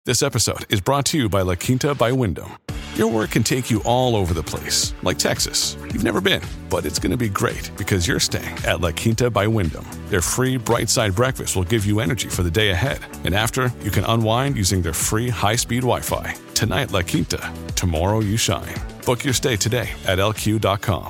This episode is brought to you by La Quinta by Wyndham. Your work can take you all over the place, like Texas. You've never been, but it's going to be great because you're staying at La Quinta by Wyndham. Their free Bright Side breakfast will give you energy for the day ahead. And after, you can unwind using their free high-speed Wi-Fi. Tonight, La Quinta. Tomorrow, you shine. Book your stay today at lq.com.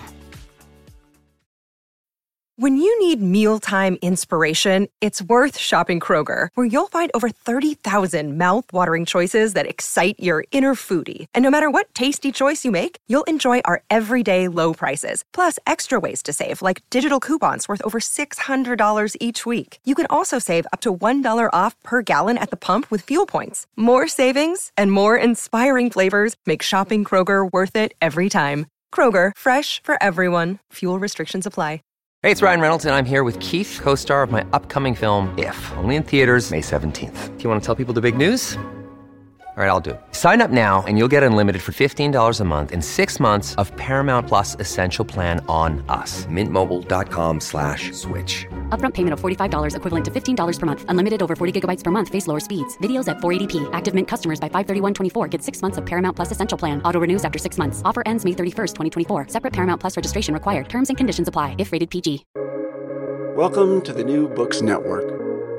When you need mealtime inspiration, it's worth shopping Kroger, where you'll find over 30,000 mouth-watering choices that excite your inner foodie. And no matter what tasty choice you make, you'll enjoy our everyday low prices, plus extra ways to save, like digital coupons worth over $600 each week. You can also save up to $1 off per gallon at the pump with fuel points. More savings and more inspiring flavors make shopping Kroger worth it every time. Kroger, fresh for everyone. Fuel restrictions apply. Hey, it's Ryan Reynolds, and I'm here with Keith, co-star of my upcoming film, If, only in theaters May 17th. Do you want to tell people the big news? All right, I'll do it. Sign up now and you'll get unlimited for $15 a month and 6 months of Paramount Plus Essential Plan on us. MintMobile.com/switch. Upfront payment of $45 equivalent to $15 per month. Unlimited over 40 gigabytes per month. Face lower speeds. Videos at 480p. Active Mint customers by 531.24 get 6 months of Paramount Plus Essential Plan. Auto renews after 6 months. Offer ends May 31st, 2024. Separate Paramount Plus registration required. Terms and conditions apply if rated PG. Welcome to the New Books Network.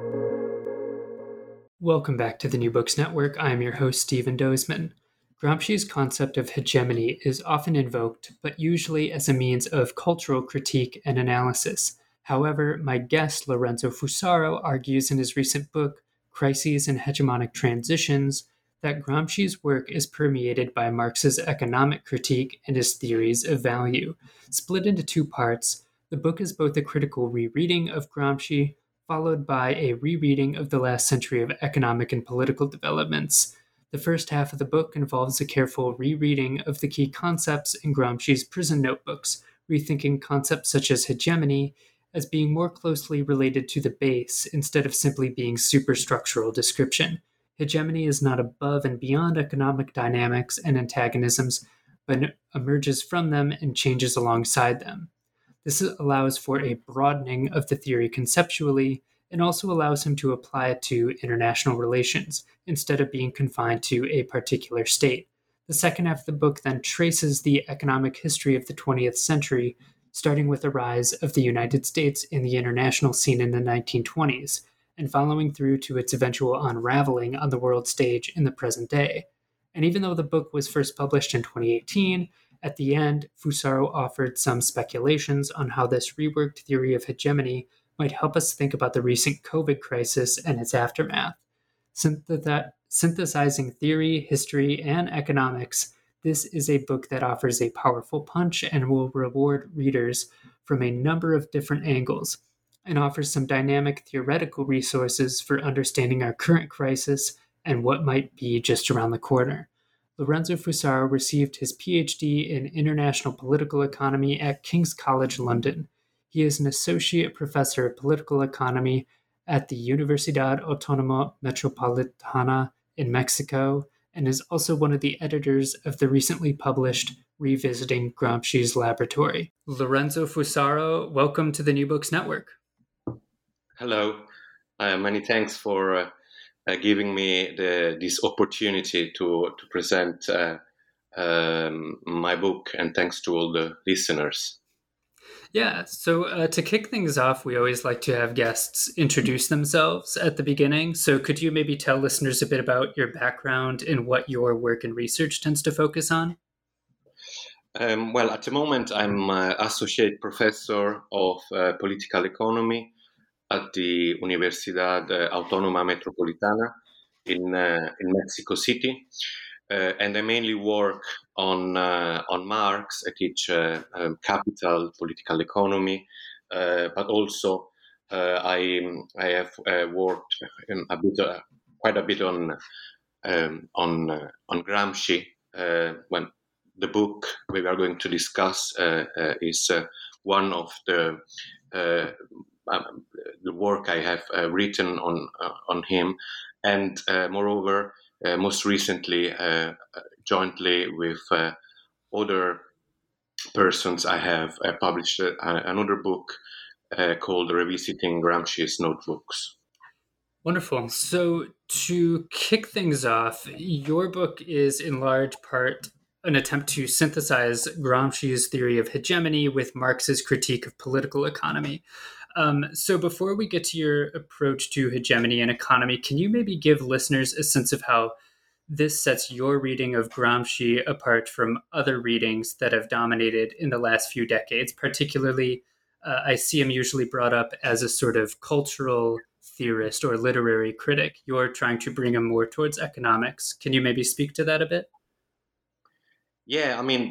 Welcome back to the New Books Network. I'm your host, Stephen Dozeman. Gramsci's concept of hegemony is often invoked, but usually as a means of cultural critique and analysis. However, my guest, Lorenzo Fusaro, argues in his recent book, Crises and Hegemonic Transitions, that Gramsci's work is permeated by Marx's economic critique and his theories of value. Split into two parts, the book is both a critical rereading of Gramsci, followed by a rereading of the last century of economic and political developments. The first half of the book involves a careful rereading of the key concepts in Gramsci's prison notebooks, rethinking concepts such as hegemony as being more closely related to the base instead of simply being superstructural description. Hegemony is not above and beyond economic dynamics and antagonisms, but emerges from them and changes alongside them. This allows for a broadening of the theory conceptually and also allows him to apply it to international relations instead of being confined to a particular state. The second half of the book then traces the economic history of the 20th century, starting with the rise of the United States in the international scene in the 1920s, and following through to its eventual unraveling on the world stage in the present day. And even though the book was first published in 2018, at the end, Fusaro offered some speculations on how this reworked theory of hegemony might help us think about the recent COVID crisis and its aftermath. Synthesizing theory, history, and economics, this is a book that offers a powerful punch and will reward readers from a number of different angles, and offers some dynamic theoretical resources for understanding our current crisis and what might be just around the corner. Lorenzo Fusaro received his PhD in International Political Economy at King's College London. He is an associate professor of political economy at the Universidad Autónoma Metropolitana in Mexico, and is also one of the editors of the recently published Revisiting Gramsci's Laboratory. Lorenzo Fusaro, welcome to the New Books Network. Hello. Many thanks for giving me this opportunity to present my book, and thanks to all the listeners. Yeah, so to kick things off, we always like to have guests introduce themselves at the beginning. So could you maybe tell listeners a bit about your background and what your work and research tends to focus on? Well, at the moment, I'm associate professor of political economy at the Universidad Autónoma Metropolitana in Mexico City, and I mainly work on Marx. I teach capital, political economy, but also I have worked quite a bit on Gramsci. When the book we are going to discuss is one of the work I have written on him, and moreover, most recently, jointly with other persons, I have published another book called Revisiting Gramsci's Notebooks. Wonderful. So To kick things off, your book is in large part an attempt to synthesize Gramsci's theory of hegemony with Marx's critique of political economy. So before we get to your approach to hegemony and economy, can you maybe give listeners a sense of how this sets your reading of Gramsci apart from other readings that have dominated in the last few decades? Particularly, I see him usually brought up as a sort of cultural theorist or literary critic. You're trying to bring him more towards economics. Can you maybe speak to that a bit? Yeah, I mean,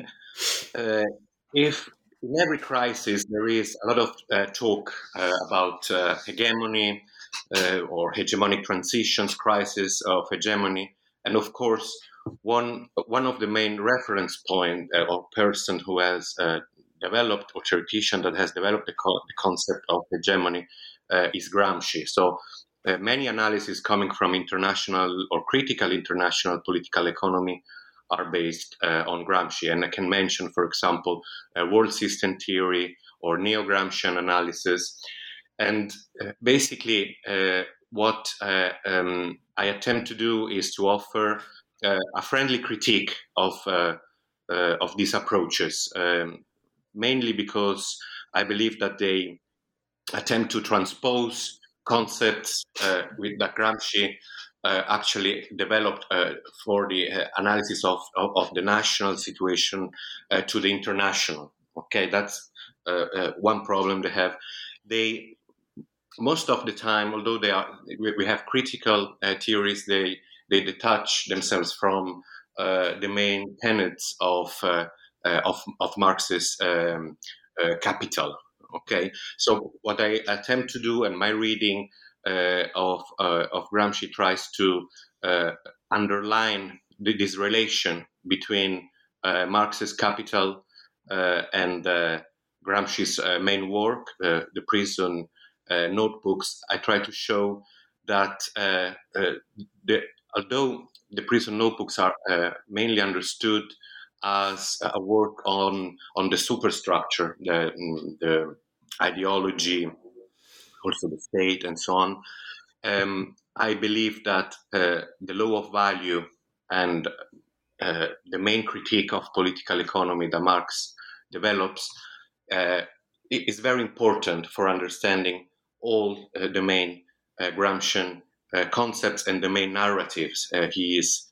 if in every crisis there is a lot of talk about hegemony or hegemonic transitions, crisis of hegemony, and of course, one of the main reference point or person who has developed, or theoretician that has developed the concept of hegemony is Gramsci. So many analyses coming from international or critical international political economy are based on Gramsci. And I can mention, for example, world system theory or neo-Gramscian analysis. And basically, what I attempt to do is to offer a friendly critique of these approaches, mainly because I believe that they attempt to transpose concepts that Gramsci actually developed for the analysis of the national situation to the international. Okay, that's one problem they have. They most of the time, although we have critical theories, they detach themselves from the main tenets of Marx's Capital. Okay, so what I attempt to do, and my reading of Gramsci tries to underline this relation between Marx's Capital and Gramsci's main work, the Prison Notebooks. I try to show that although the Prison Notebooks are mainly understood as a work on the superstructure, the ideology, also the state, and so on, I believe that the law of value and the main critique of political economy that Marx develops is very important for understanding all the main Gramscian concepts and the main narratives he is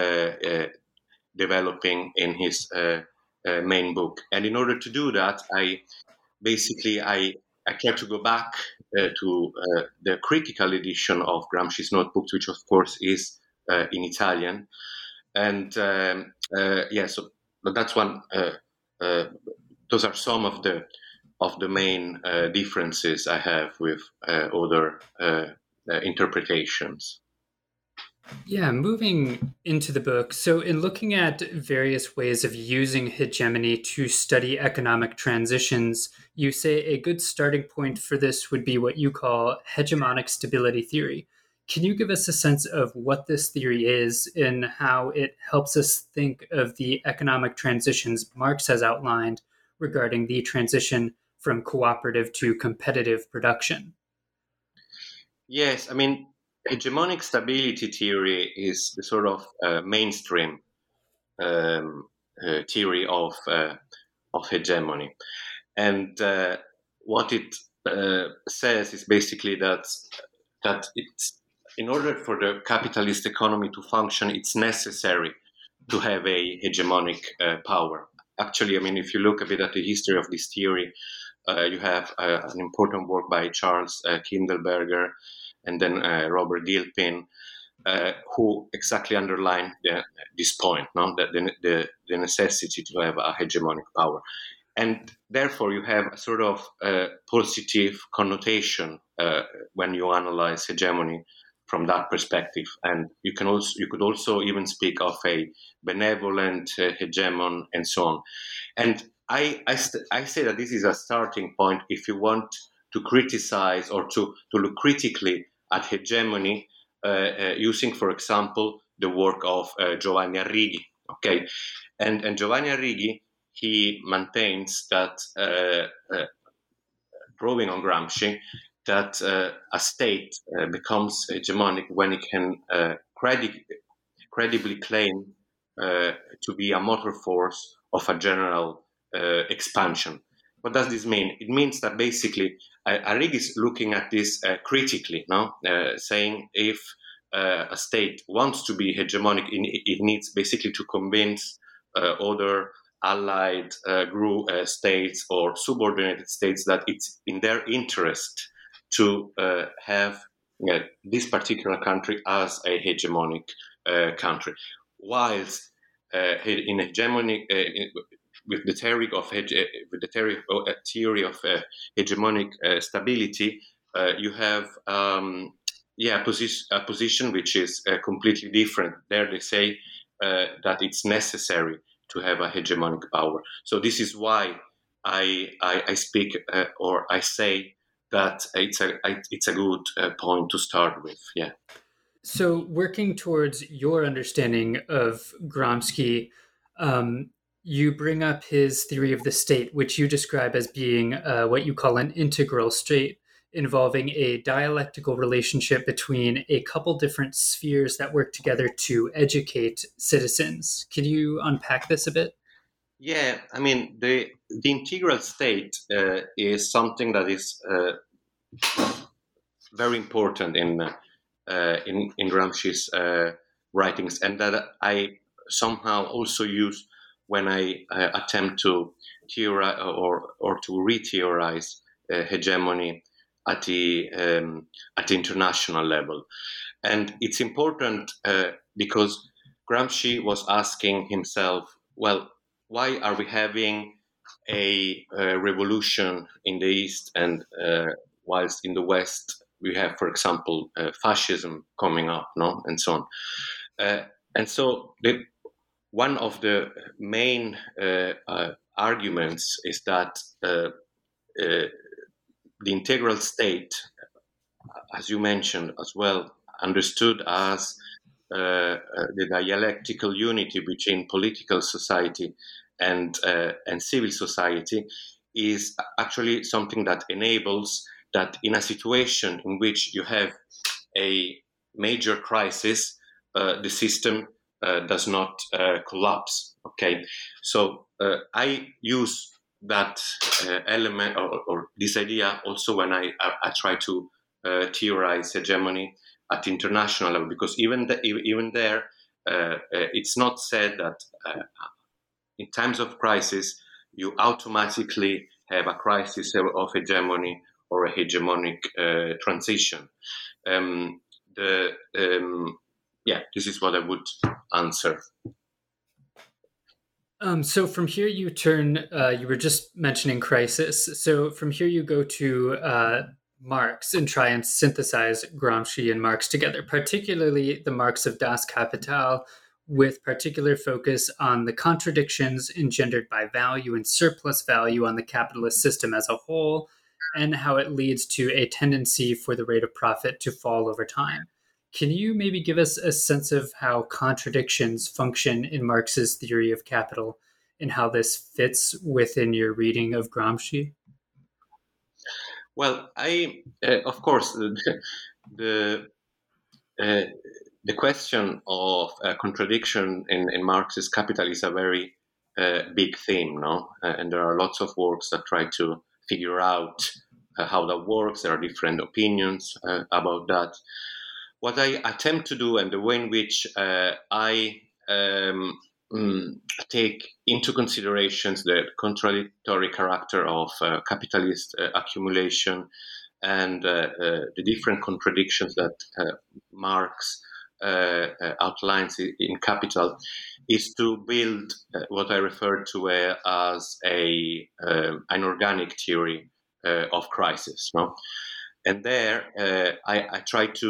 developing in his main book. And in order to do that, I try to go back to the critical edition of Gramsci's Notebooks, which of course is in Italian. And so but that's one. Those are some of the main differences I have with other interpretations. Yeah, moving into the book. So, in looking at various ways of using hegemony to study economic transitions, you say a good starting point for this would be what you call hegemonic stability theory. Can you give us a sense of what this theory is and how it helps us think of the economic transitions Marx has outlined regarding the transition from cooperative to competitive production? Yes, I mean, hegemonic stability theory is the sort of mainstream theory of hegemony, and what it says is basically that it's, in order for the capitalist economy to function, it's necessary to have a hegemonic power. Actually, I mean, if you look a bit at the history of this theory, you have an important work by Charles Kindleberger and then Robert Gilpin, who exactly underline this point, no? That the necessity to have a hegemonic power. And therefore, you have a sort of positive connotation when you analyze hegemony from that perspective. And you could also even speak of a benevolent hegemon and so on. And I say that this is a starting point if you want to criticize or to look critically at hegemony, using, for example, the work of Giovanni Arrighi. Okay, and Giovanni Arrighi, he maintains that, drawing on Gramsci, that a state becomes hegemonic when it can credibly claim to be a motor force of a general expansion. What does this mean? It means that basically Arrighi is looking at this critically, no? Saying if a state wants to be hegemonic, it needs basically to convince other allied states or subordinated states that it's in their interest to have this particular country as a hegemonic country. Whilst in hegemonic, with the theory of hegemonic stability, you have a position which is completely different. There they say that it's necessary to have a hegemonic power. So this is why I speak or I say that it's a good point to start with. Yeah. So working towards your understanding of Gramsci, you bring up his theory of the state, which you describe as being what you call an integral state, involving a dialectical relationship between a couple different spheres that work together to educate citizens. Can you unpack this a bit? Yeah, I mean, the integral state is something that is very important in Gramsci's writings, and that I somehow also use when I attempt to theorize or to re-theorize hegemony at the international level. And it's important because Gramsci was asking himself, well, why are we having a revolution in the East and whilst in the West we have, for example, fascism coming up, no, and so on. And so one of the main arguments is that the integral state, as you mentioned as well, understood as the dialectical unity between political society and civil society, is actually something that enables that in a situation in which you have a major crisis, the system does not collapse. Okay, so I use that element or this idea also when I try to theorize hegemony at international level, because even there, it's not said that in times of crisis you automatically have a crisis of hegemony or a hegemonic transition. This is what I would answer. So from here you turn, you were just mentioning crisis. So from here you go to Marx and try and synthesize Gramsci and Marx together, particularly the Marx of Das Kapital, with particular focus on the contradictions engendered by value and surplus value on the capitalist system as a whole, and how it leads to a tendency for the rate of profit to fall over time. Can you maybe give us a sense of how contradictions function in Marx's theory of capital and how this fits within your reading of Gramsci? Well, of course, the question of contradiction in Marx's Capital is a very big theme, no? And there are lots of works that try to figure out how that works. There are different opinions about that. What I attempt to do, and the way in which I take into considerations the contradictory character of capitalist accumulation and the different contradictions that Marx outlines in Capital, is to build what I refer to as an organic theory of crisis. No? And there, I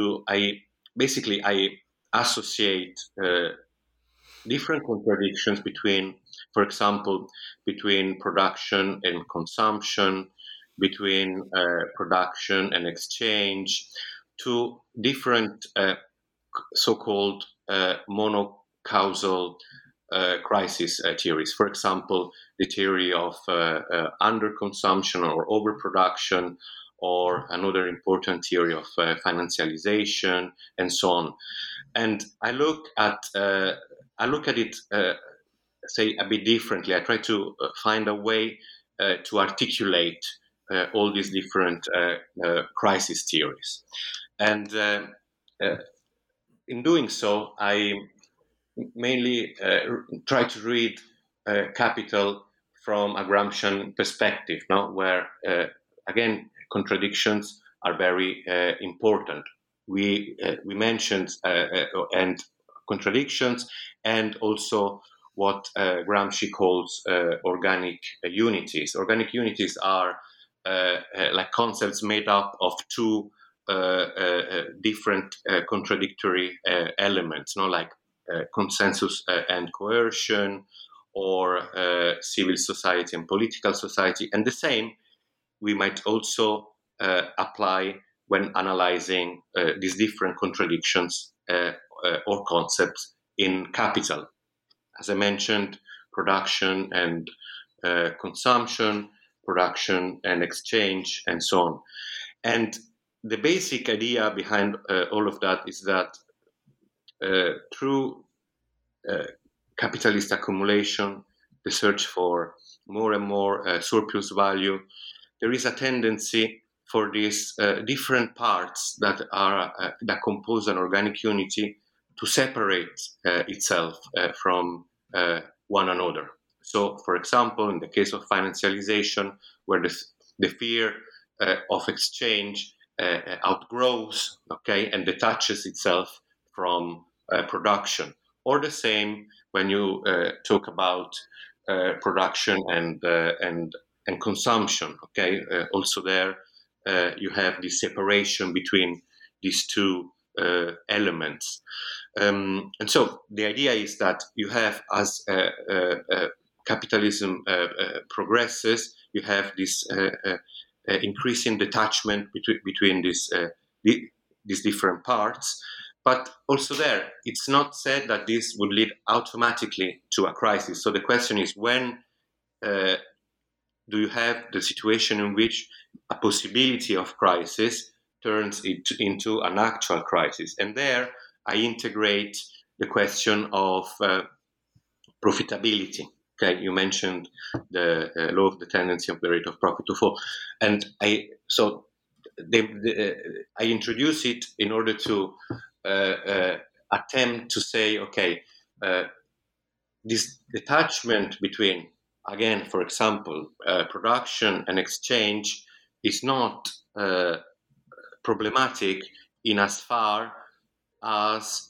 associate different contradictions between, for example, between production and consumption, between production and exchange, to different so-called monocausal crisis theories. For example, the theory of underconsumption or overproduction, or another important theory of financialization, and so on. And I look at it, say, a bit differently. I try to find a way to articulate all these different crisis theories. And in doing so, I mainly try to read Capital from a Gramscian perspective, where, again, contradictions are very important. We mentioned and contradictions, and also what Gramsci calls organic unities. Organic unities are like concepts made up of two different contradictory elements, like consensus and coercion, or civil society and political society. And the same we might also apply when analyzing these different contradictions or concepts in Capital. As I mentioned, production and consumption, production and exchange, and so on. And the basic idea behind all of that is that through capitalist accumulation, the search for more and more surplus value, there is a tendency for these different parts that compose an organic unity to separate itself from one another. So, for example, in the case of financialization, where the fear of exchange outgrows, and detaches itself from production, or the same when you talk about production and consumption. Also there you have this separation between these two elements, and so the idea is that you have, as capitalism progresses, you have this increasing detachment between these different parts. But also there, it's not said that this would lead automatically to a crisis. So the question is, when do you have the situation in which a possibility of crisis turns into an actual crisis? And there I integrate the question of profitability. You mentioned the law of the tendency of the rate of profit to fall. And I introduce it in order to attempt to say, this detachment between, again, for example, production and exchange is not problematic in as far as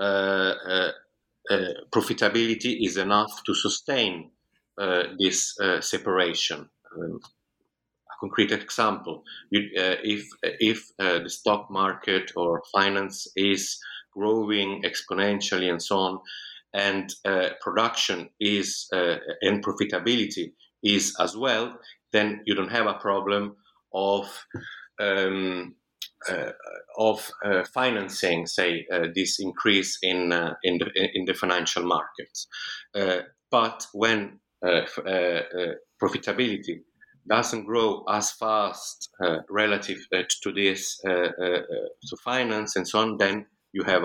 profitability is enough to sustain this separation. A concrete example: if the stock market or finance is growing exponentially and so on, and production is and profitability is as well, then you don't have a problem of financing, say, this increase in the financial markets. But when profitability doesn't grow as fast relative to this to finance and so on, then you have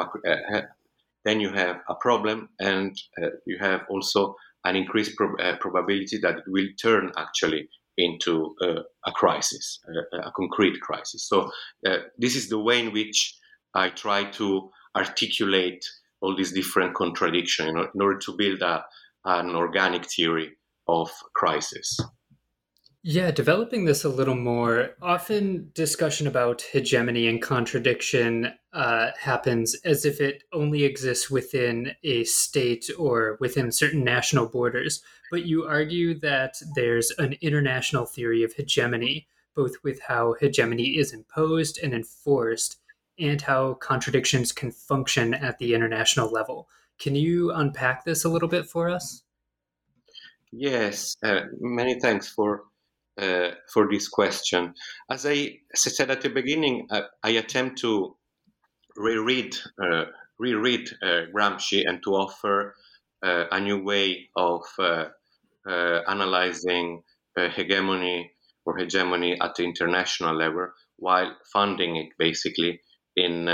a problem, and you have also an increased probability that it will turn actually into a crisis, a concrete crisis. So this is the way in which I try to articulate all these different contradictions in order to build an organic theory of crisis. Yeah, developing this a little more, often discussion about hegemony and contradiction happens as if it only exists within a state or within certain national borders. But you argue that there's an international theory of hegemony, both with how hegemony is imposed and enforced, and how contradictions can function at the international level. Can you unpack this a little bit for us? Yes, many thanks for this question. As I said at the beginning, I attempt to reread Gramsci and to offer a new way of analyzing hegemony or hegemony at the international level, while funding it basically in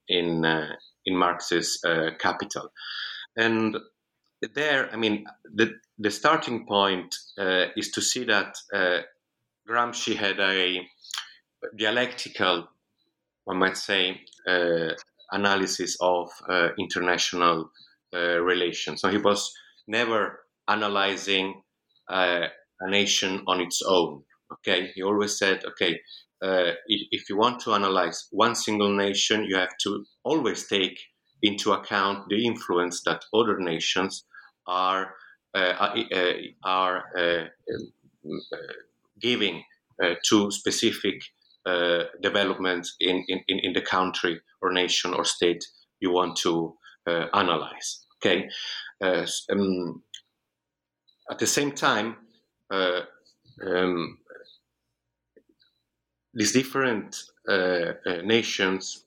Marx's Capital. And there, I mean, the starting point is to see that Gramsci had a dialectical, one might say, analysis of international relations. So he was never analyzing a nation on its own. Okay, he always said, okay, if you want to analyze one single nation, you have to always take into account the influence that other nations are giving to specific developments in the country or nation or state you want to analyze. Okay. At the same time, these different nations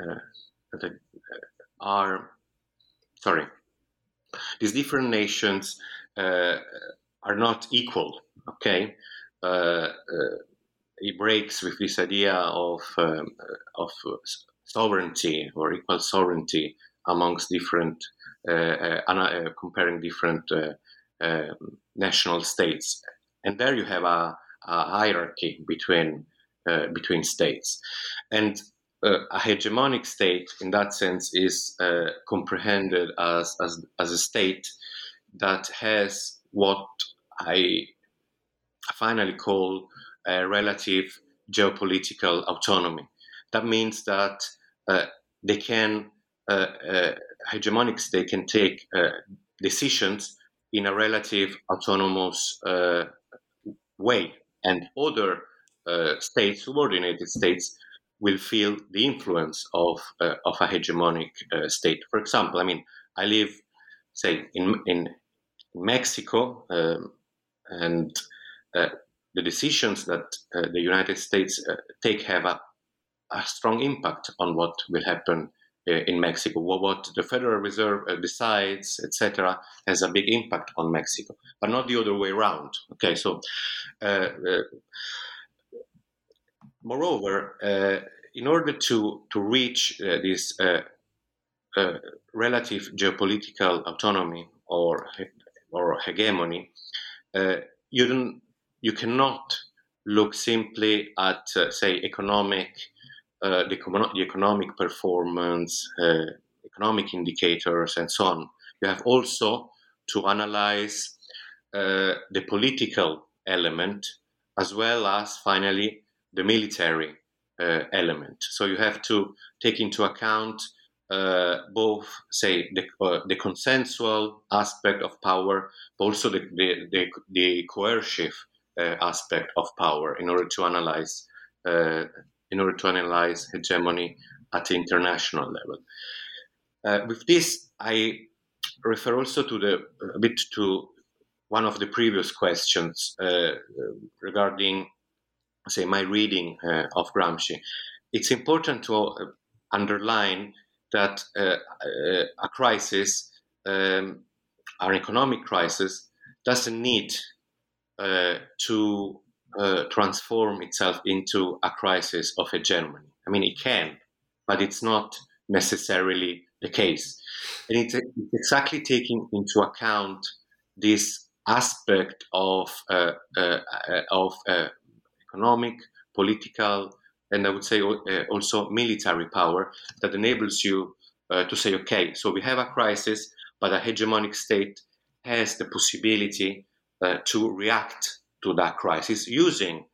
these different nations are not equal. Okay. He breaks with this idea of sovereignty or equal sovereignty amongst different, comparing different national states, and there you have a hierarchy between states, and a hegemonic state, in that sense, is comprehended as a state that has what I finally call relative geopolitical autonomy. That means that they can hegemonic state can take decisions in a relative autonomous way, and other states, subordinated states, will feel the influence of a hegemonic state. For example, I mean, I live, say, in Mexico, and the decisions that the United States take have a strong impact on what will happen in Mexico. What the Federal Reserve decides, etc., has a big impact on Mexico, but not the other way around. Okay, so moreover, in order to reach this relative geopolitical autonomy or hegemony, you cannot look simply at, say, the economic performance, economic indicators, and so on. You have also to analyze the political element, as well as, finally, the military element. So you have to take into account both, say, the consensual aspect of power, but also the coercive aspect of power, in order to analyze hegemony at the international level. With this, I refer also to one of the previous questions regarding, say, my reading of Gramsci. It's important to underline that a crisis, an economic crisis, doesn't need to transform itself into a crisis of hegemony. I mean, it can, but it's not necessarily the case. And it's exactly taking into account this aspect of economic, political, and I would say also military power that enables you to say, okay, so we have a crisis, but a hegemonic state has the possibility to react to that crisis using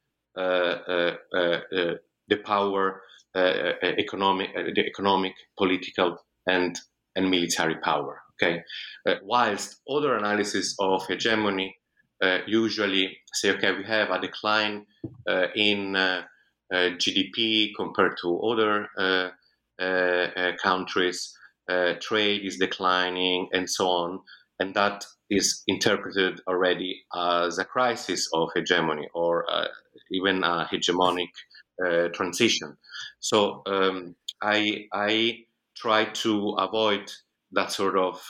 the power, the economic, political, and military power. Okay, whilst other analysis of hegemony usually say, okay, we have a decline in GDP compared to other countries, trade is declining, and so on, and that is interpreted already as a crisis of hegemony or even a hegemonic transition. So I try to avoid that sort of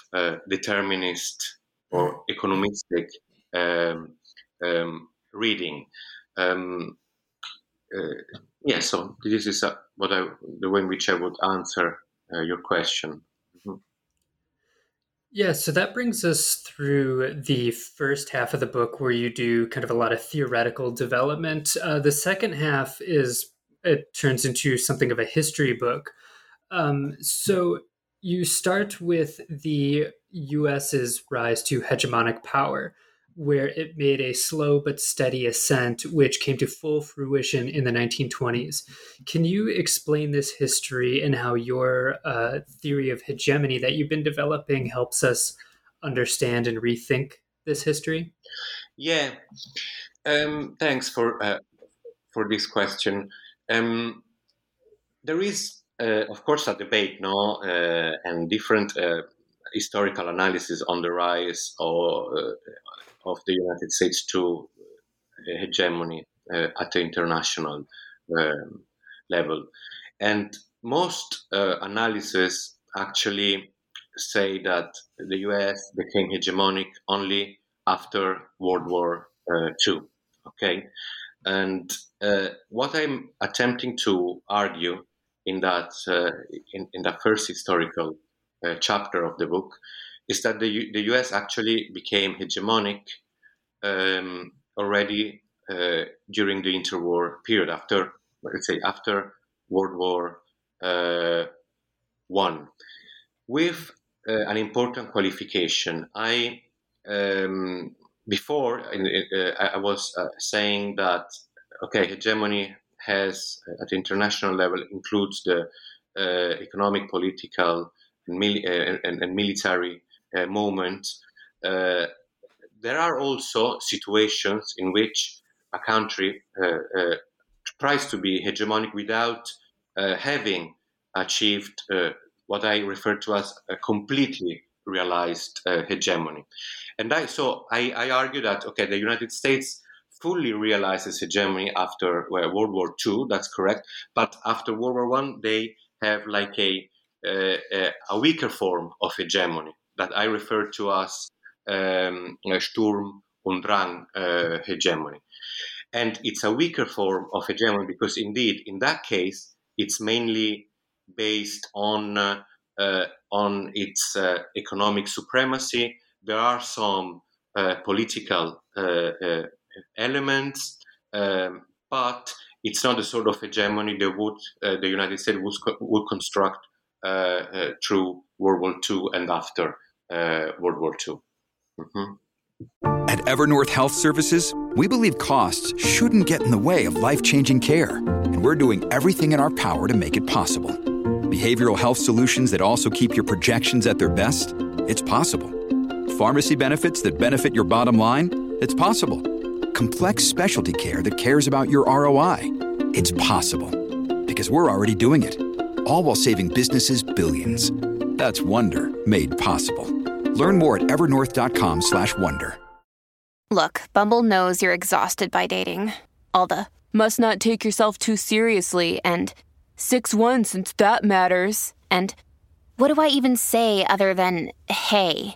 determinist or economistic reading. So this is the way in which I would answer your question. Mm-hmm. Yeah, so that brings us through the first half of the book where you do kind of a lot of theoretical development. The second half it turns into something of a history book. So you start with the US's rise to hegemonic power, where it made a slow but steady ascent, which came to full fruition in the 1920s. Can you explain this history and how your theory of hegemony that you've been developing helps us understand and rethink this history? Yeah, thanks for this question. There is, of course, a debate now and different historical analysis on the rise of the United States to hegemony at the international level. And most analyses actually say that the US became hegemonic only after World War II. Okay, and what I'm attempting to argue in that in the first historical chapter of the book is that the US actually became hegemonic already during the interwar period, after World War One, with an important qualification. Before I was saying that hegemony has at the international level includes the economic, political, and military moment. There are also situations in which a country tries to be hegemonic without having achieved what I refer to as a completely realized hegemony. And I argue that, the United States fully realizes hegemony after World War II, that's correct, but after World War I, they have like a weaker form of hegemony that I refer to as Sturm und Drang hegemony. And it's a weaker form of hegemony because indeed, in that case, it's mainly based on its economic supremacy. There are some political elements, but it's not the sort of hegemony that the United States would construct through World War II and after World War II. Mm-hmm. At Evernorth Health Services, we believe costs shouldn't get in the way of life-changing care, and we're doing everything in our power to make it possible. Behavioral health solutions that also keep your projections at their best? It's possible. Pharmacy benefits that benefit your bottom line? It's possible. Complex specialty care that cares about your ROI? It's possible. Because we're already doing it. All while saving businesses billions. That's Wonder made possible. Learn more at evernorth.com/wonder. Look, Bumble knows you're exhausted by dating. All the must not take yourself too seriously and 6'1" since that matters. And what do I even say other than hey?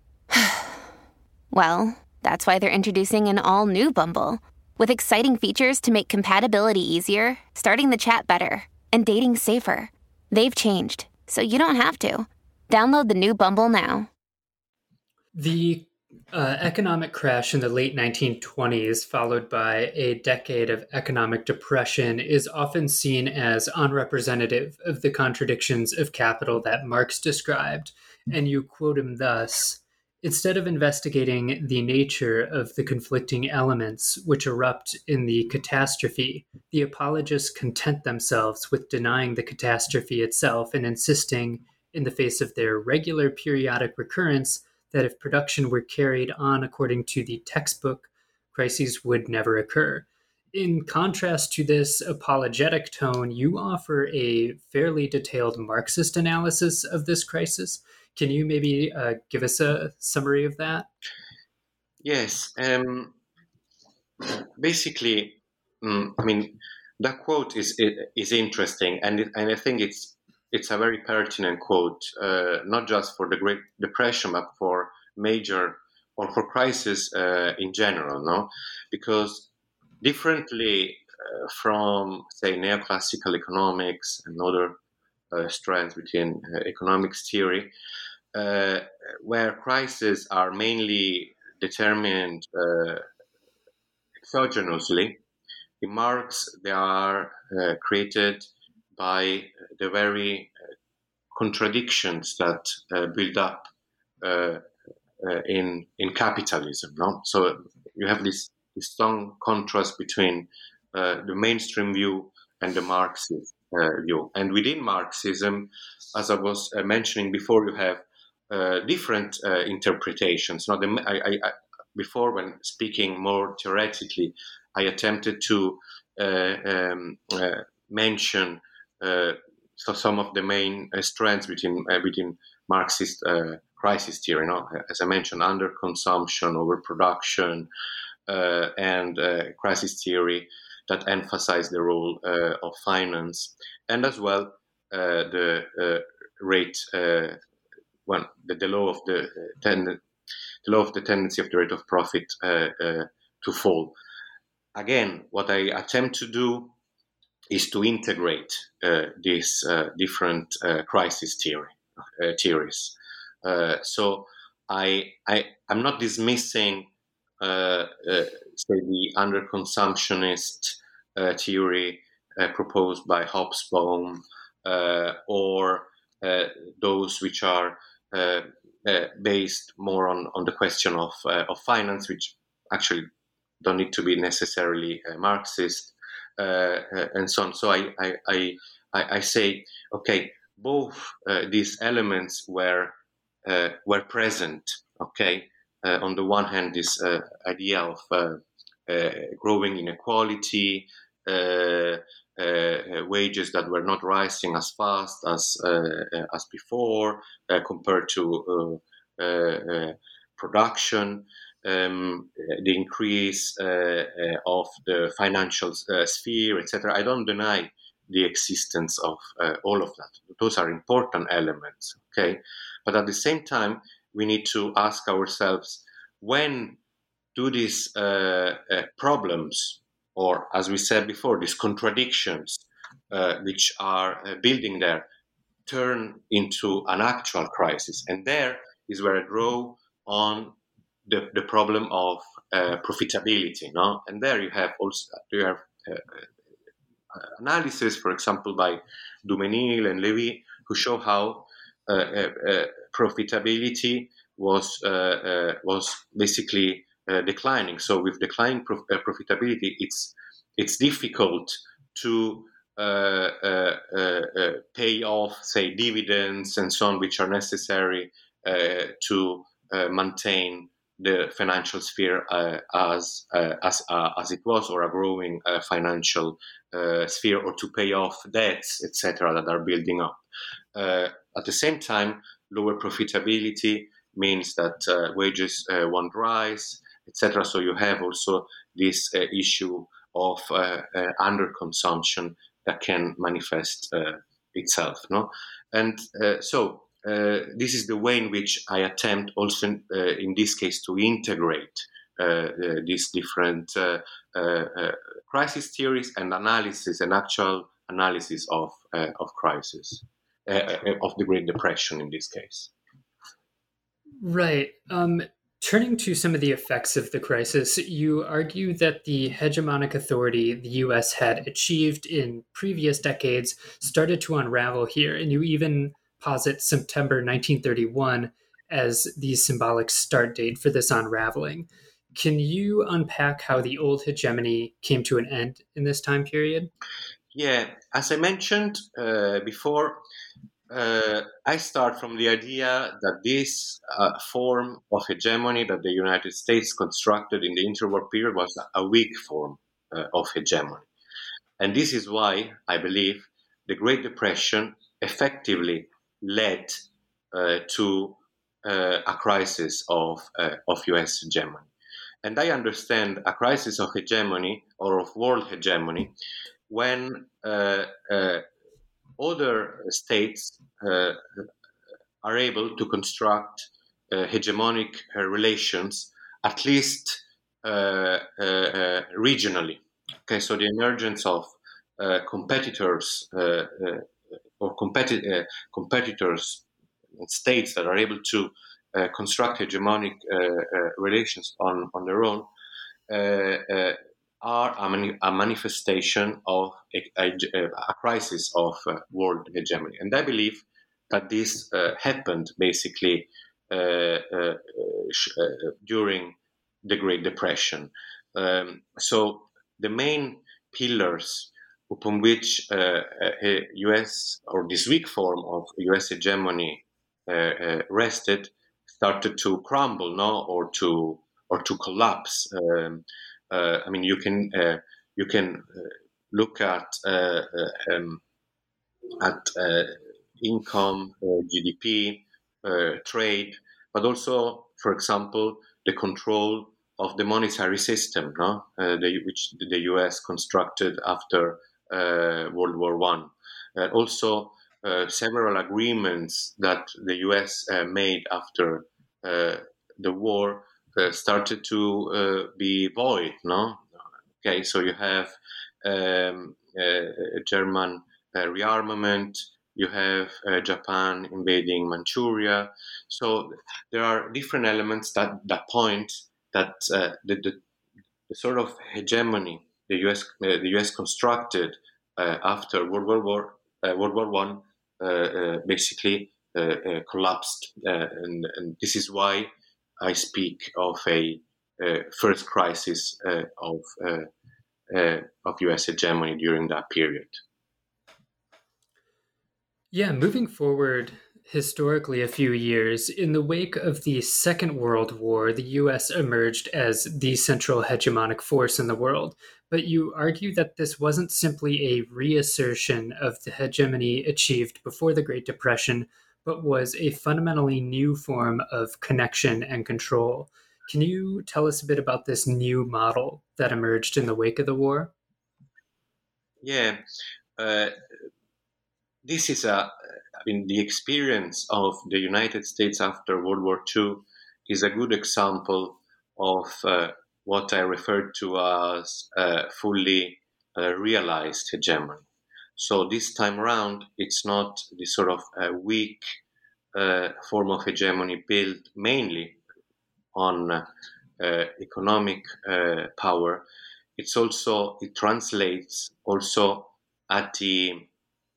Well, that's why they're introducing an all-new Bumble with exciting features to make compatibility easier, starting the chat better, and dating safer. They've changed, so you don't have to. Download the new Bumble now. The economic crash in the late 1920s, followed by a decade of economic depression, is often seen as unrepresentative of the contradictions of capital that Marx described. And you quote him thus: "Instead of investigating the nature of the conflicting elements which erupt in the catastrophe, the apologists content themselves with denying the catastrophe itself and insisting, in the face of their regular periodic recurrence, that if production were carried on according to the textbook, crises would never occur." In contrast to this apologetic tone, you offer a fairly detailed Marxist analysis of this crisis. Can you maybe give us a summary of that? Yes. Basically, that quote is interesting, and I think it's a very pertinent quote, not just for the Great Depression, but for major or for crisis in general, no? Because differently from, say, neoclassical economics and other strands within economics theory, where crises are mainly determined exogenously. In Marx, they are created by the very contradictions that build up in capitalism. No? So you have this strong contrast between the mainstream view and the Marxist view. And within Marxism, as I was mentioning before, you have different interpretations. Now, before, when speaking more theoretically, I attempted to mention so some of the main strands within Marxist crisis theory. As I mentioned, underconsumption, overproduction, and crisis theory that emphasize the role of finance, and as well the rate, the law of the tendency of the rate of profit to fall. Again, what I attempt to do is to integrate these different crisis theories. So I'm not dismissing, say, the underconsumptionist theory proposed by Hobsbawm, or those which are based more on the question of finance, which actually don't need to be necessarily Marxist, and so on. So I say, okay, both these elements were present. Okay, on the one hand, this idea of growing inequality, wages that were not rising as fast as before compared to production. The increase of the financial sphere, etc. I don't deny the existence of all of that. Those are important elements, okay? But at the same time, we need to ask ourselves, when do these problems, or as we said before, these contradictions which are building there, turn into an actual crisis? And there is where I draw on the problem of profitability, no? And there you have analysis, for example, by Duménil and Lévy, who show how profitability was basically declining. So with declining profitability, it's difficult to pay off, say, dividends and so on, which are necessary to maintain the financial sphere as it was, or a growing financial sphere, or to pay off debts, etc., that are building up. At the same time, lower profitability means that wages won't rise, etc. So you have also this issue of underconsumption that can manifest itself, no? And so this is the way in which I attempt also in this case to integrate these different crisis theories and analysis, and actual analysis of crisis, of the Great Depression in this case. Right. Turning to some of the effects of the crisis, you argue that the hegemonic authority the U.S. had achieved in previous decades started to unravel here, and you even posit September 1931 as the symbolic start date for this unraveling. Can you unpack how the old hegemony came to an end in this time period? Yeah, as I mentioned before, I start from the idea that this form of hegemony that the United States constructed in the interwar period was a weak form of hegemony. And this is why I believe the Great Depression effectively led to a crisis of US hegemony. And I understand a crisis of hegemony, or of world hegemony, when other states are able to construct hegemonic relations, at least regionally. Okay, so the emergence of competitors or competitors and states that are able to construct hegemonic relations on their own are a manifestation of a crisis of world hegemony. And I believe that this happened basically during the Great Depression. So the main pillars upon which U.S. or this weak form of U.S. hegemony rested started to crumble, no, or to collapse. I mean, you can look at income, GDP, trade, but also, for example, the control of the monetary system, no, which the U.S. constructed after World War One. Also, several agreements that the U.S. Made after the war started to be void. No, okay. So you have German rearmament. You have Japan invading Manchuria. So there are different elements that point that the sort of hegemony the U.S. constructed after World War One basically collapsed, and this is why I speak of a first crisis of U.S. hegemony during that period. Yeah, moving forward historically a few years, in the wake of the Second World War, the US emerged as the central hegemonic force in the world. But you argue that this wasn't simply a reassertion of the hegemony achieved before the Great Depression, but was a fundamentally new form of connection and control. Can you tell us a bit about this new model that emerged in the wake of the war? Yeah. This is the experience of the United States after World War II is a good example of what I referred to as fully realized hegemony. So this time around, it's not the sort of weak form of hegemony built mainly on economic power. It translates also at the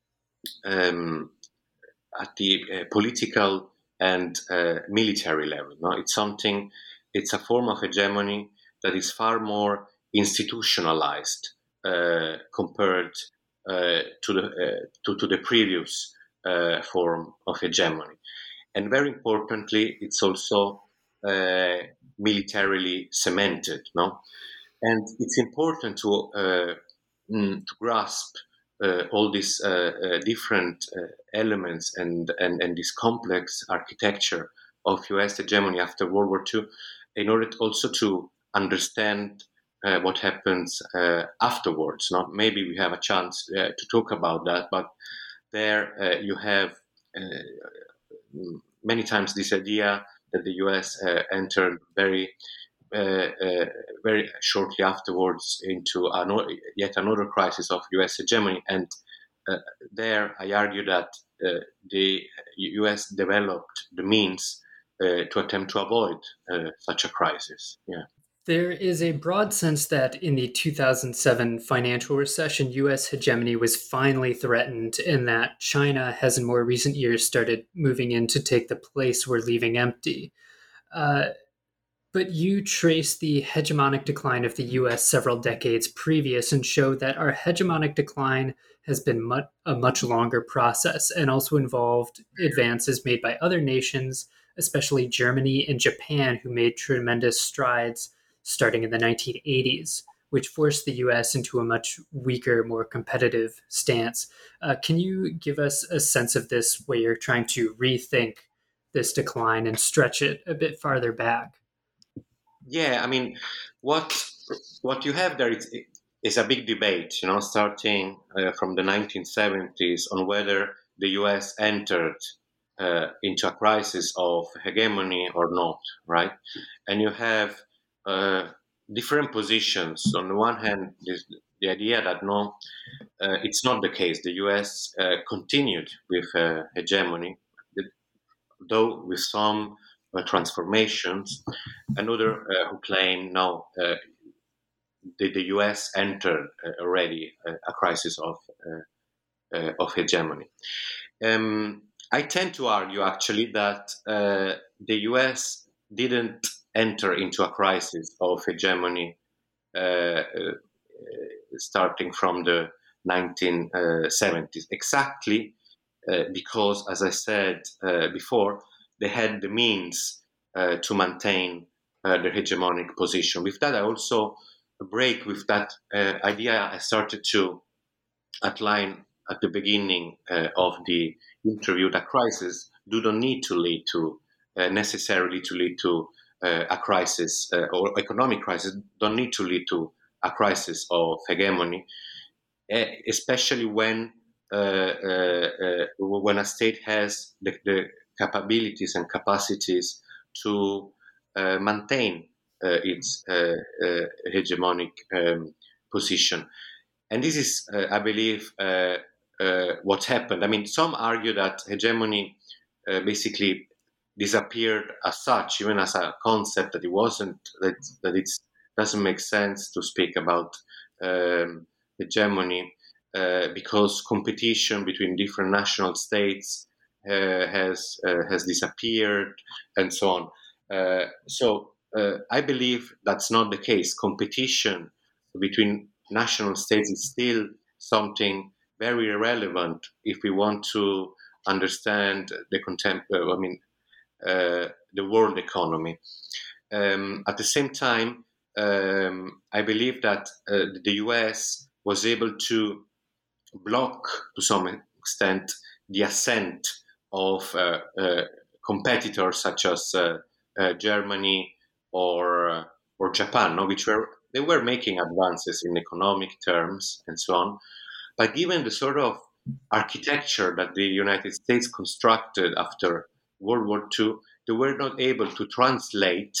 political and military level. No? It's a form of hegemony that is far more institutionalized compared to the previous form of hegemony. And very importantly, it's also militarily cemented. No? And it's important to grasp all these different elements and this complex architecture of U.S. hegemony after World War II in order also to understand what happens afterwards. Now, maybe we have a chance to talk about that, but there you have many times this idea that the U.S. entered very shortly afterwards into yet another crisis of U.S. hegemony. And there I argue that the U.S. developed the means to attempt to avoid such a crisis. Yeah. There is a broad sense that in the 2007 financial recession, U.S. hegemony was finally threatened, and that China has in more recent years started moving in to take the place we're leaving empty. But you trace the hegemonic decline of the U.S. several decades previous and show that our hegemonic decline has been a much longer process and also involved advances made by other nations, especially Germany and Japan, who made tremendous strides starting in the 1980s, which forced the U.S. into a much weaker, more competitive stance. Can you give us a sense of this, where you're trying to rethink this decline and stretch it a bit farther back? Yeah, I mean, what you have there is a big debate, starting from the 1970s on whether the U.S. entered into a crisis of hegemony or not, right? And you have different positions. On the one hand, there's the idea that no, it's not the case. The US continued with hegemony, though with some transformations. Another who claim no, the US entered already a crisis of hegemony. I tend to argue actually that the US didn't enter into a crisis of hegemony starting from the 1970s, exactly because, as I said before, they had the means to maintain their hegemonic position. With that, I also break with that idea I started to outline at the beginning of the interview, that crisis do not need to lead to necessarily to lead to a crisis or economic crisis, don't need to lead to a crisis of hegemony, especially when a state has the capabilities and capacities to maintain its hegemonic position. And this is, I believe, what happened. I mean, some argue that hegemony basically disappeared as such, even as a concept, that it wasn't, that it doesn't make sense to speak about hegemony because competition between different national states has disappeared and so on. So I believe that's not the case. Competition between national states is still something very relevant if we want to understand the world economy. At the same time, I believe that the US was able to block, to some extent, the ascent of competitors such as Germany or Japan, no? They were making advances in economic terms and so on. But given the sort of architecture that the United States constructed after World War II, they were not able to translate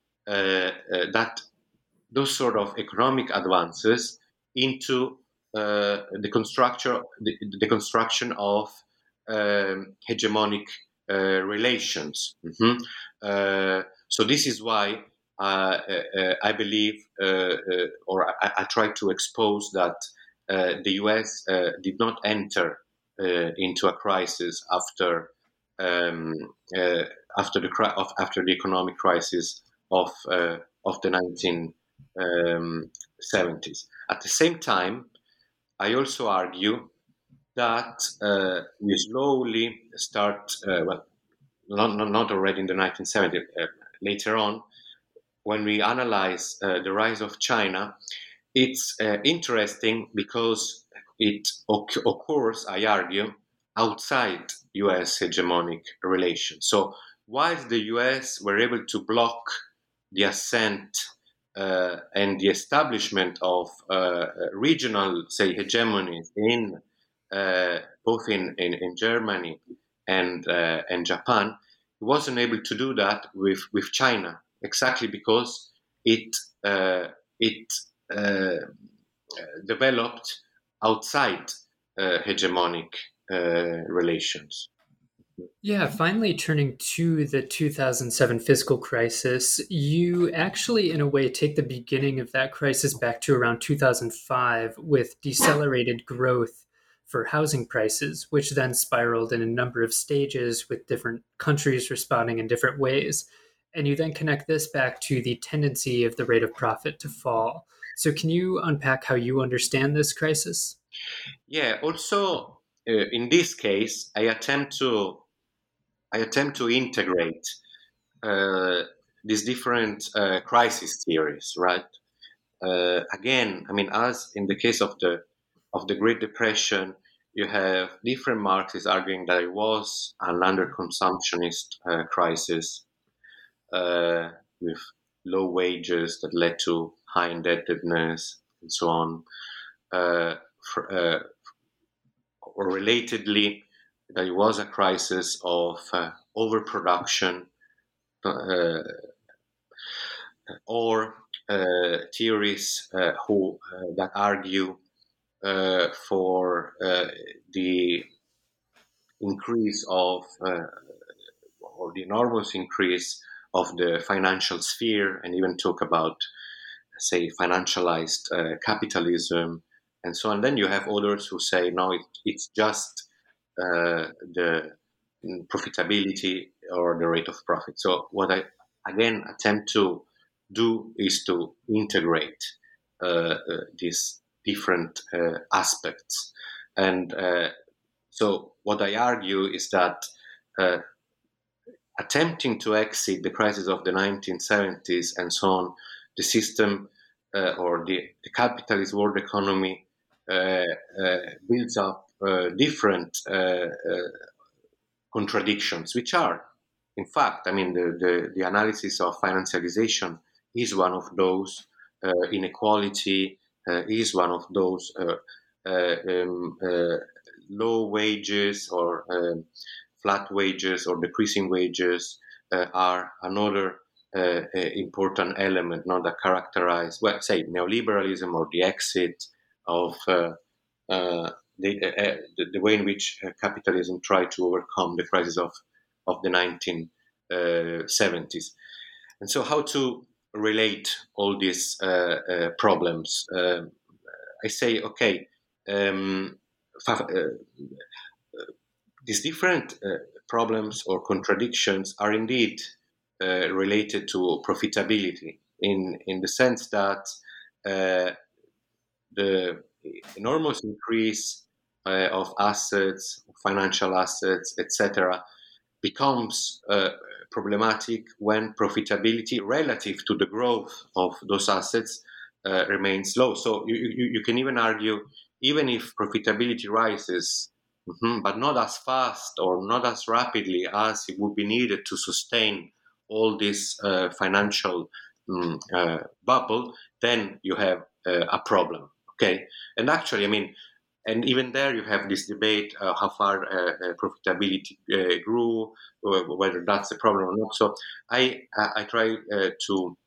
those sort of economic advances into the construction of hegemonic relations. Mm-hmm. So this is why I believe, or I try to expose that the US did not enter into a crisis after the economic crisis of the 1970s. At the same time, I also argue that we slowly start, not already in the 1970s, later on, when we analyze the rise of China, it's interesting because it occurs, I argue, outside US hegemonic relations. So whilst the US were able to block the ascent and the establishment of regional, say, hegemonies in both in Germany and Japan, it wasn't able to do that with China, exactly because it developed outside hegemonic relations. Yeah, finally turning to the 2007 fiscal crisis, you actually, in a way, take the beginning of that crisis back to around 2005 with decelerated growth for housing prices, which then spiraled in a number of stages with different countries responding in different ways. And you then connect this back to the tendency of the rate of profit to fall. So can you unpack how you understand this crisis? Yeah, also in this case, I attempt to integrate these different crisis theories, right? Again, I mean, as in the case of the Great Depression, you have different Marxists arguing that it was an underconsumptionist crisis with low wages that led to high indebtedness and so on. Or relatedly, that it was a crisis of overproduction, or theories who that argue for the increase of or the enormous increase of the financial sphere, and even talk about, say, financialized capitalism and so on. Then you have others who say, no, it's just the profitability or the rate of profit. So what I again attempt to do is to integrate these different aspects. And so what I argue is that attempting to exit the crisis of the 1970s and so on, the system or the capitalist world economy builds up different contradictions, which are, in fact, I mean, the analysis of financialization is one of those, inequality is one of those, low wages or flat wages or decreasing wages are another important element, not that characterize, well, say, neoliberalism or the exit of the way in which capitalism tried to overcome the crisis of the 1970s. And so how to relate all these problems? I say, okay, these different problems or contradictions are indeed related to profitability in the sense that the enormous increase of assets, financial assets, etc., becomes problematic when profitability relative to the growth of those assets remains low. So you can even argue, even if profitability rises, but not as fast or not as rapidly as it would be needed to sustain all this financial bubble, then you have a problem. Okay, and actually, I mean, and even there you have this debate how far profitability grew, whether that's a problem or not. So I try to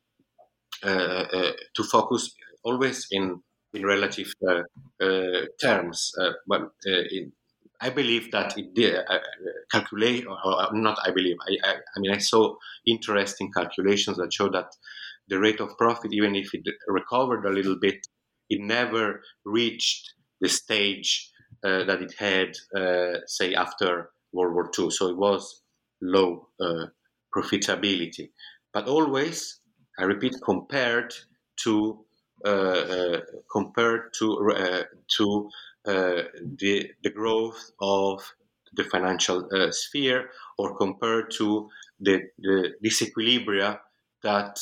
focus always in relative terms. I believe that it did calculate, or not. I believe. I mean, I saw interesting calculations that show that the rate of profit, even if it recovered a little bit, it never reached the stage that it had, say, after World War II. So it was low profitability, but always, I repeat, compared to the growth of the financial sphere, or compared to the disequilibria that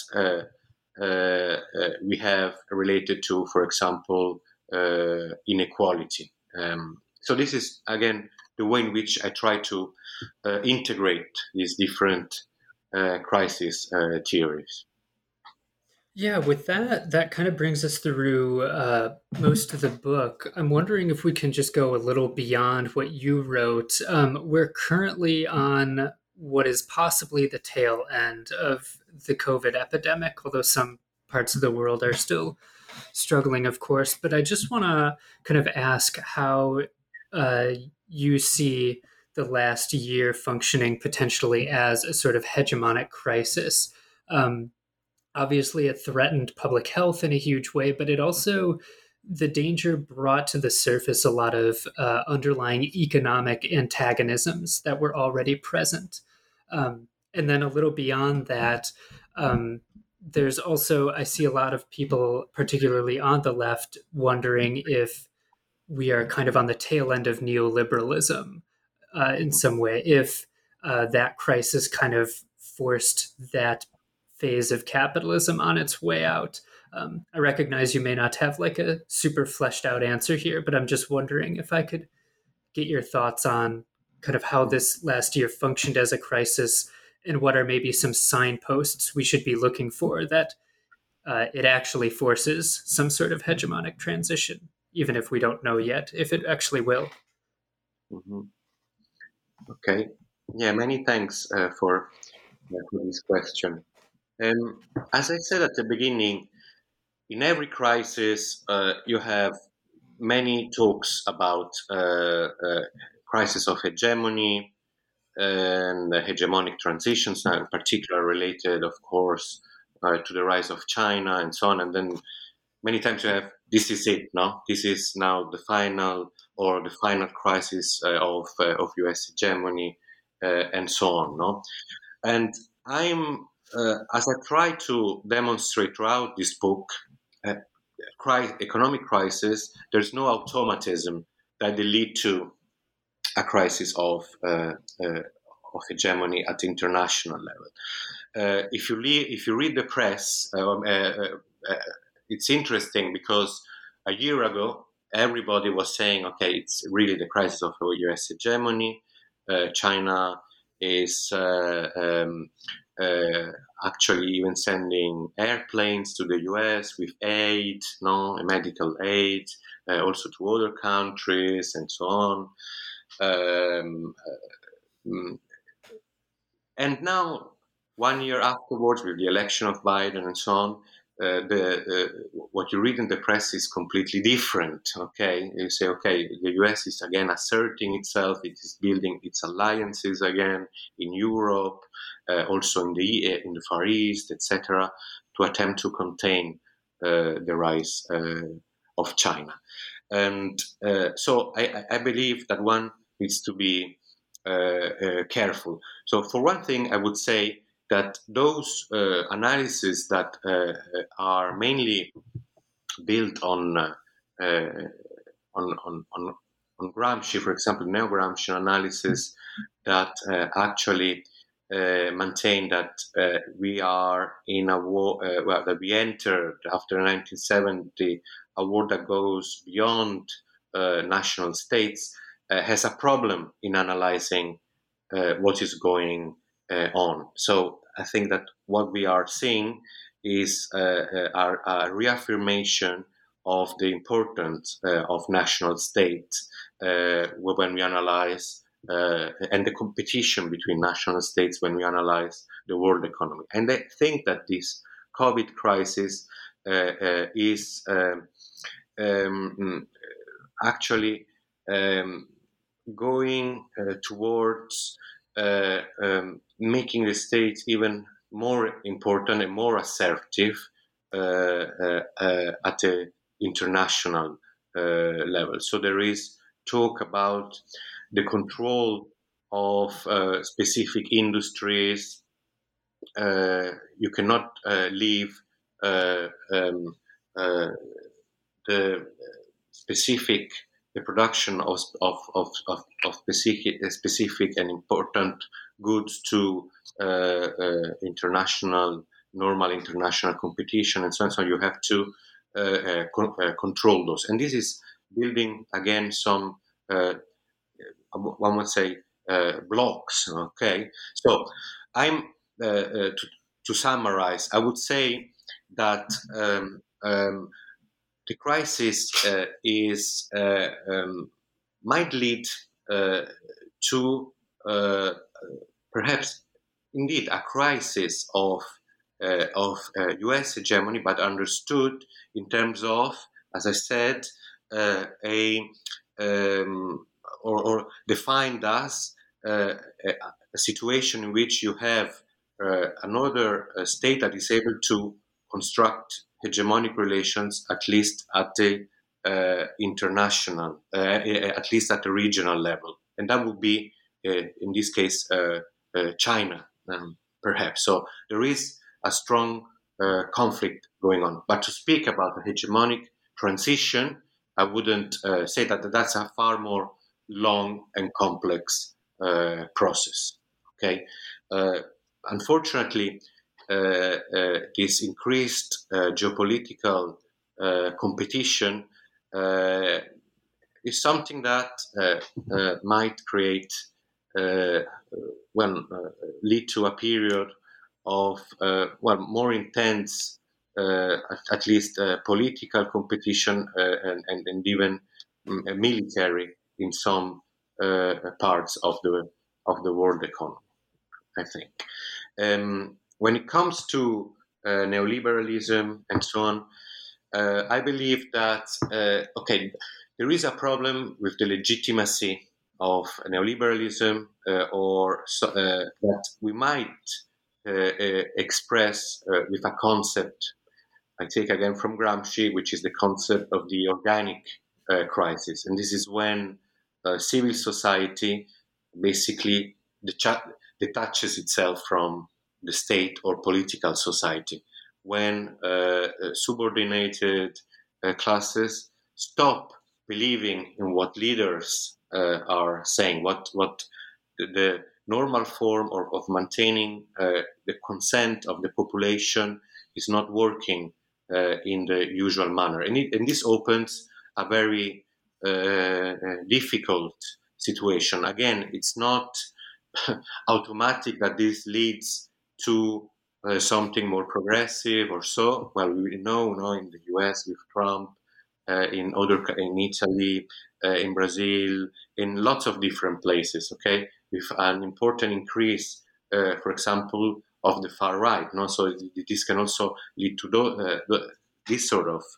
we have related to, for example, inequality. So this is, again, the way in which I try to integrate these different crisis theories. Yeah, with that kind of brings us through most of the book. I'm wondering if we can just go a little beyond what you wrote. We're currently on what is possibly the tail end of the COVID epidemic, although some parts of the world are still struggling, of course. But I just want to kind of ask how you see the last year functioning potentially as a sort of hegemonic crisis. Obviously, it threatened public health in a huge way, but it also, the danger brought to the surface a lot of underlying economic antagonisms that were already present. And then a little beyond that, there's also, I see a lot of people, particularly on the left, wondering if we are kind of on the tail end of neoliberalism in some way, if that crisis kind of forced that phase of capitalism on its way out. I recognize you may not have like a super fleshed out answer here, but I'm just wondering if I could get your thoughts on kind of how this last year functioned as a crisis and what are maybe some signposts we should be looking for that it actually forces some sort of hegemonic transition, even if we don't know yet if it actually will. Mm-hmm. Okay. Yeah, many thanks for this question. As I said at the beginning, in every crisis, you have many talks about crisis of hegemony and hegemonic transitions, now in particular related, of course, to the rise of China and so on. And then many times you have, this is it, no? This is now the final crisis of U.S. hegemony and so on, no? And I'm, as I try to demonstrate throughout this book, economic crisis, there's no automatism that they lead to a crisis of hegemony at the international level. If you read the press, it's interesting because a year ago everybody was saying, okay, it's really the crisis of U.S. hegemony. China is actually even sending airplanes to the U.S. with aid, medical aid, also to other countries and so on. And now, 1 year afterwards, with the election of Biden and so on, what you read in the press is completely different. Okay, you say, okay, the U.S. is again asserting itself; it is building its alliances again in Europe, also in the Far East, etc., to attempt to contain the rise of China. And so I believe that one needs to be careful. So for one thing, I would say that those analyses that are mainly built on Gramsci, for example, neo-Gramscian analysis that actually maintain that we are in a war, that we entered after 1970 a war that goes beyond national states, has a problem in analyzing what is going on. So I think that what we are seeing is a reaffirmation of the importance of national states when we analyze and the competition between national states when we analyze the world economy. And I think that this COVID crisis is actually going towards making the states even more important and more assertive at the international level. So there is talk about the control of specific industries. You cannot leave the production of specific and important goods to normal international competition and so on. So you have to control those. And this is building, again, some, one would say, blocks. Okay. So I'm, to summarize, I would say that the crisis might lead to perhaps indeed a crisis of U.S. hegemony, but understood in terms of, as I said, or defined as a situation in which you have another state that is able to construct hegemonic relations, at least at the international, at least at the regional level. And that would be, in this case, China, perhaps. So there is a strong conflict going on. But to speak about a hegemonic transition, I wouldn't say that that's a far more long and complex process. Okay. Unfortunately, this increased geopolitical competition is something that might create, lead to a period of more intense, at least political competition and even military in some parts of the world economy, I think. When it comes to neoliberalism and so on, I believe that, there is a problem with the legitimacy of neoliberalism, that we might express with a concept I take again from Gramsci, which is the concept of the organic crisis. And this is when civil society basically detaches itself from the state or political society, when subordinated classes stop believing in what leaders are saying, what the normal form of maintaining the consent of the population is not working in the usual manner. And this opens a very difficult situation. Again, it's not automatic that this leads to something more progressive or so. Well, we know in the US with Trump, in Italy, in Brazil, in lots of different places, okay, with an important increase, for example, of the far right. No? So this can also lead to this sort of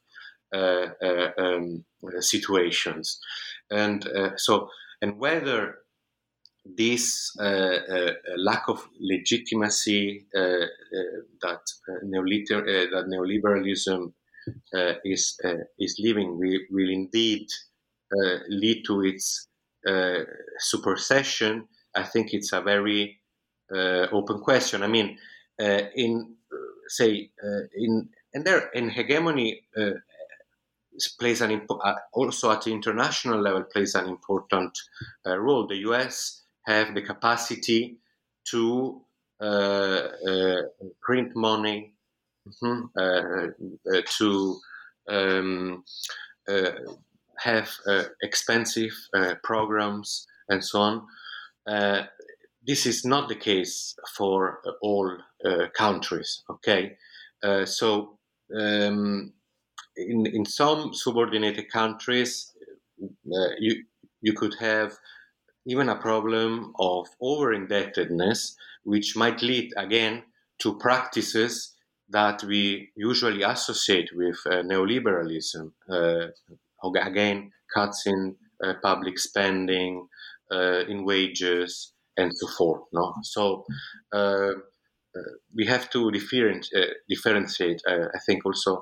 situations. And whether this lack of legitimacy that neoliberalism is leaving will indeed lead to its supersession, I think it's a very open question. I mean, hegemony plays also at the international level plays an important role. The US have the capacity to print money, to have expensive programs and so on. This is not the case for all countries. Okay, in some subordinated countries, you could have even a problem of over-indebtedness, which might lead again to practices that we usually associate with neoliberalism. Again, cuts in public spending, in wages, and so forth. No, so we have to differentiate. I think also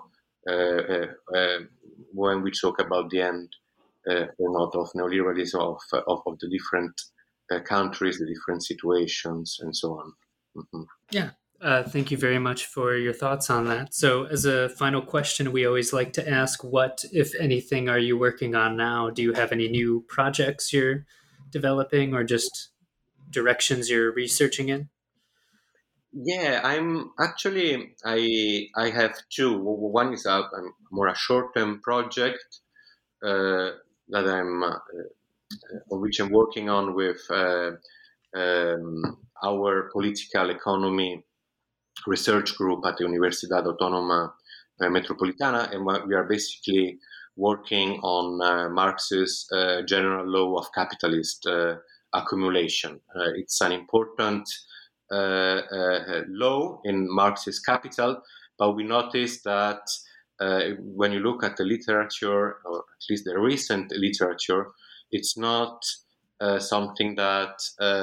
when we talk about the end or not of neoliberalism, of the different countries, the different situations, and so on. Mm-hmm. Yeah. Thank you very much for your thoughts on that. So as a final question, we always like to ask, what, if anything, are you working on now? Do you have any new projects you're developing or just directions you're researching in? Yeah, I'm actually, I have two. One is more a short-term project that on which I'm working on with our political economy research group at the Universidad Autónoma Metropolitana, and we are basically working on Marx's general law of capitalist accumulation. It's an important law in Marx's Capital, but we noticed that when you look at the literature, or at least the recent literature, it's not something that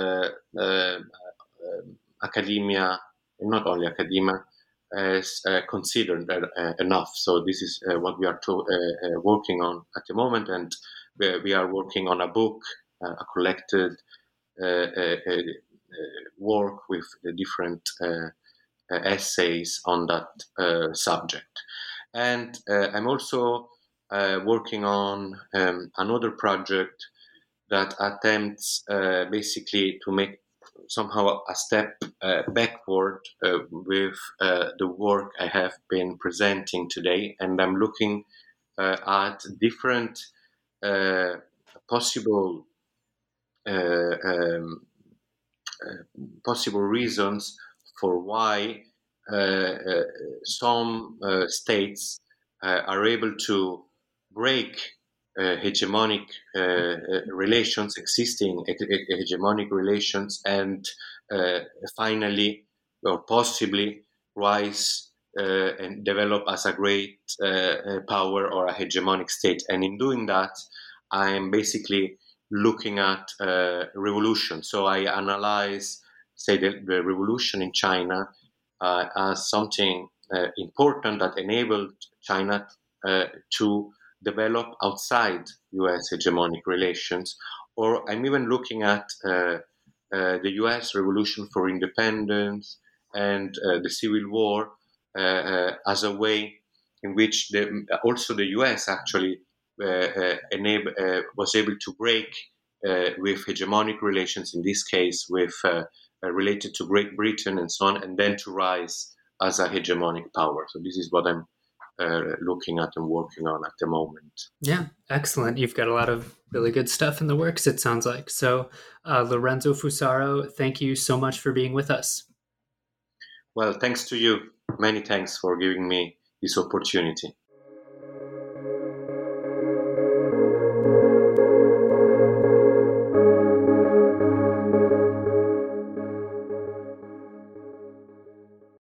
academia, not only academia, is considered enough. So this is what we are working on at the moment, and we are working on a book, a collected work with the different essays on that subject. And I'm also working on another project that attempts basically to make somehow a step backward with the work I have been presenting today. And I'm looking at different possible reasons for why some states are able to break hegemonic relations, existing hegemonic relations, and finally or possibly rise and develop as a great power or a hegemonic state. And in doing that, I am basically looking at revolution. So I analyze, say, the revolution in China as something important that enabled China to develop outside U.S. hegemonic relations. Or I'm even looking at the U.S. Revolution for Independence and the Civil War as a way in which also the U.S. actually was able to break with hegemonic relations, in this case with related to Great Britain and so on, and then to rise as a hegemonic power. So this is what I'm looking at and working on at the moment. Yeah, excellent. You've got a lot of really good stuff in the works, it sounds like. So Lorenzo Fusaro, thank you so much for being with us. Well, thanks to you. Many thanks for giving me this opportunity.